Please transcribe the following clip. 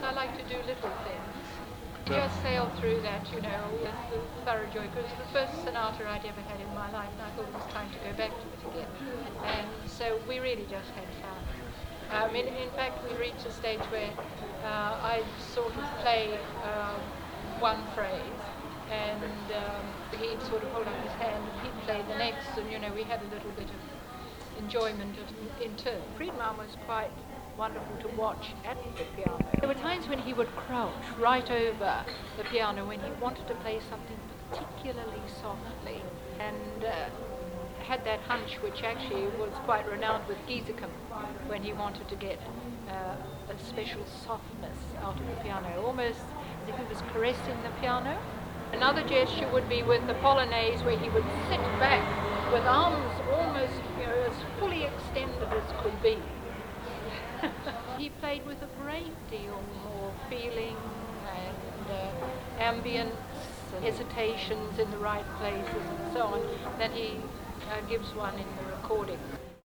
I like to do little things. Just sail through that, with thorough joy, because it was the first sonata I'd ever had in my life, and I thought it was time to go back to it again. And so we really just had fun. In fact, we reached a stage where I'd sort of play one phrase, and he'd sort of hold up his hand, and he'd play the next, and we had a little bit of enjoyment in turn. Friedman was quite wonderful to watch at the piano. There were times when he would crouch right over the piano when he wanted to play something particularly softly, and had that hunch, which actually was quite renowned with Giesecke, when he wanted to get a special softness out of the piano, almost as if he was caressing the piano. Another gesture would be with the Polonaise, where he would sit back with arms almost as fully extended as could be. He played with a great deal more feeling and ambience and hesitations in the right places and so on than he gives one in the recording.